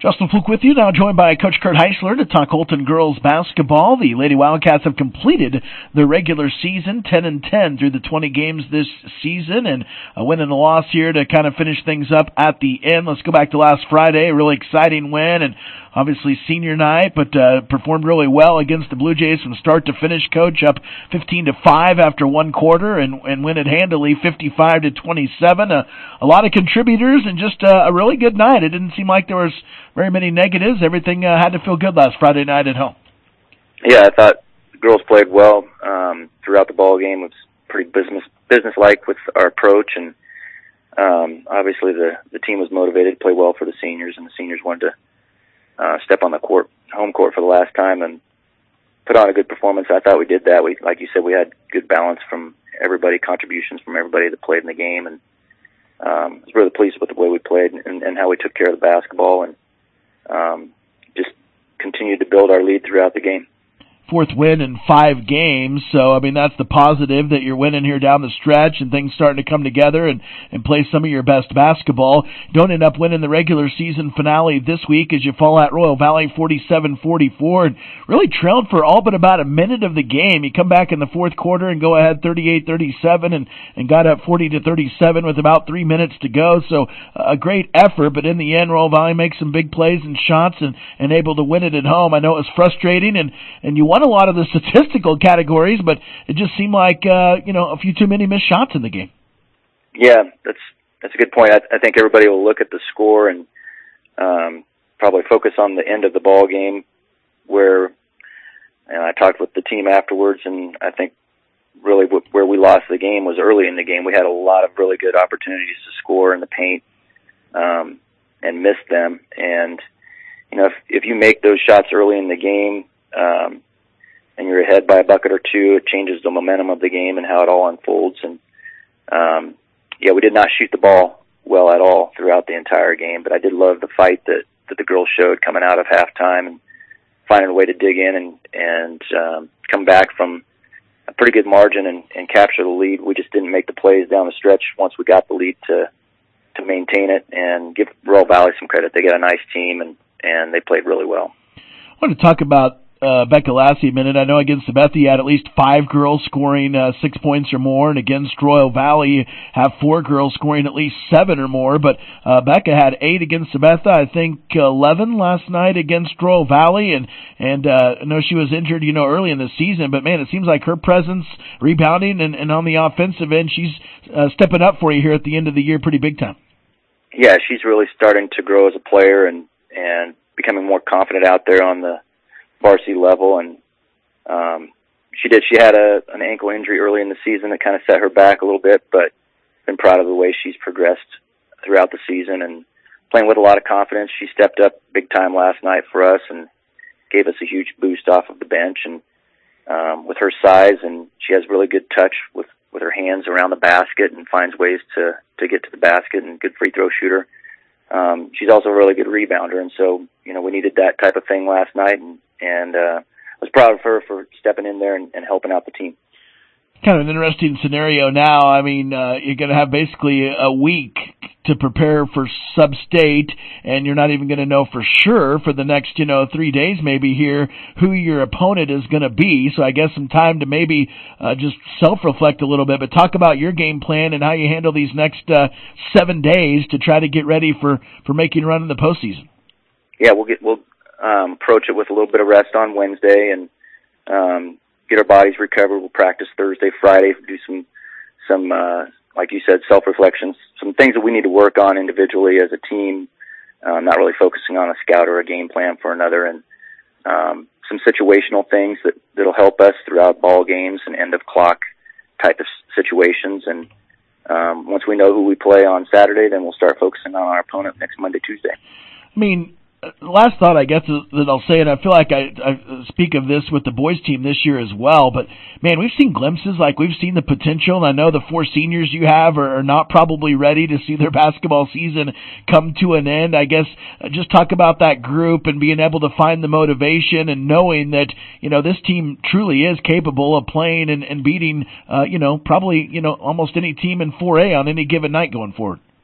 Justin Fluke with you, now joined by Coach Kurt Heisler to talk Holton girls basketball. The Lady Wildcats have completed their regular season, 10-10 through the 20 games this season, and a win and a loss here to kind of finish things up at the end. Let's go back to last Friday, a really exciting win, and obviously senior night, but performed really well against the Blue Jays from start to finish. Coach, up 15-5 after one quarter, and win it handily, 55-27. A lot of contributors, and just a really good night. It didn't seem like there was very many negatives. Everything had to feel good last Friday night at home. Yeah, I thought the girls played well throughout the ball game. It was pretty business-like with our approach, and obviously the team was motivated to play well for the seniors, and the seniors wanted to step on the home court for the last time and put on a good performance. I thought we did that. Like you said, we had good balance from everybody, contributions from everybody that played in the game, and I was really pleased with the way we played and how we took care of the basketball, and just continued to build our lead throughout the game. Fourth win in 5 games, so I mean that's the positive, that you're winning here down the stretch and things starting to come together and play some of your best basketball. Don't end up winning the regular season finale this week as you fall at Royal Valley 47-44 and really trailed for all but about a minute of the game. You come back in the fourth quarter and go ahead 38-37 and got up 40-37 with about 3 minutes to go, so a great effort, but in the end Royal Valley makes some big plays and shots and able to win it at home. I know it was frustrating and you won a lot of the statistical categories, but it just seemed like a few too many missed shots in the game. Yeah, that's a good point. I think everybody will look at the score and probably focus on the end of the ball game, where I talked with the team afterwards, and I think really where we lost the game was early in the game. We had a lot of really good opportunities to score in the paint and missed them. And if you make those shots early in the game, and you're ahead by a bucket or two, it changes the momentum of the game and how it all unfolds. And, we did not shoot the ball well at all throughout the entire game, but I did love the fight that the girls showed coming out of halftime and finding a way to dig in and come back from a pretty good margin and capture the lead. We just didn't make the plays down the stretch once we got the lead to maintain it, and give Royal Valley some credit. They got a nice team, and they played really well. I want to talk about Becca Lassie a minute. I know against Sabetha you had at least 5 girls scoring 6 points or more, and against Royal Valley you have 4 girls scoring at least 7 or more, but Becca had 8 against Sabetha, I think 11 last night against Royal Valley, and I know she was injured early in the season, but man, it seems like her presence, rebounding, and on the offensive end, she's stepping up for you here at the end of the year pretty big time. Yeah, she's really starting to grow as a player and becoming more confident out there on the varsity level, and she had an ankle injury early in the season that kind of set her back a little bit, but been proud of the way she's progressed throughout the season and playing with a lot of confidence. She stepped up big time last night for us and gave us a huge boost off of the bench, and with her size, and she has really good touch with her hands around the basket and finds ways to get to the basket, and good free throw shooter. She's also a really good rebounder, and so we needed that type of thing last night, and I was proud of her for stepping in there and helping out the team. Kind of an interesting scenario now. I mean, you're going to have basically a week to prepare for sub-state, and you're not even going to know for sure for the next 3 days maybe here who your opponent is going to be. So I guess some time to maybe just self-reflect a little bit, but talk about your game plan and how you handle these next 7 days to try to get ready for making a run in the postseason. Yeah, we'll approach it with a little bit of rest on Wednesday and get our bodies recovered. We'll practice Thursday, Friday, do some like you said, self-reflections, some things that we need to work on individually as a team, not really focusing on a scout or a game plan for another, and some situational things that'll help us throughout ball games and end-of-clock type of situations. And once we know who we play on Saturday, then we'll start focusing on our opponent next Monday, Tuesday. I mean, last thought, I guess, that I'll say, and I feel like I speak of this with the boys team this year as well, but, man, we've seen glimpses, like we've seen the potential, and I know the 4 seniors you have are not probably ready to see their basketball season come to an end. I guess just talk about that group and being able to find the motivation and knowing that, this team truly is capable of playing and beating, probably, almost any team in 4A on any given night going forward.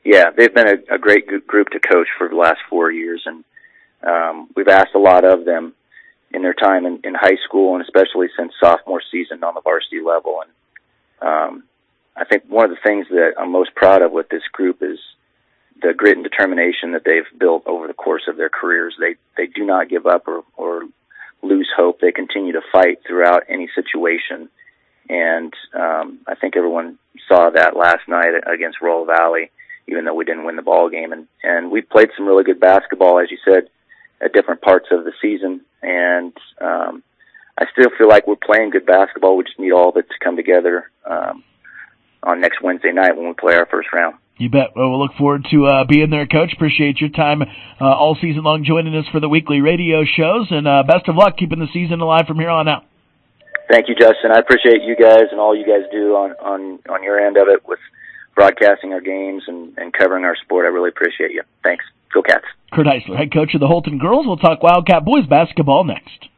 Yeah, they've been a great group to coach for the last 4 years, and we've asked a lot of them in their time in high school, and especially since sophomore season on the varsity level. And I think one of the things that I'm most proud of with this group is the grit and determination that they've built over the course of their careers. They do not give up or lose hope. They continue to fight throughout any situation. And I think everyone saw that last night against Royal Valley, even though we didn't win the ball game. And we played some really good basketball, as you said, at different parts of the season. And I still feel like we're playing good basketball. We just need all of it to come together on next Wednesday night when we play our first round. You bet. Well, we'll look forward to being there, Coach. Appreciate your time all season long joining us for the weekly radio shows, and best of luck keeping the season alive from here on out. Thank you, Justin. I appreciate you guys and all you guys do on your end of it with broadcasting our games and covering our sport. I really appreciate you. Thanks. Go Cats. Kurt Eisler, head coach of the Holton Girls. We'll talk Wildcat boys basketball next.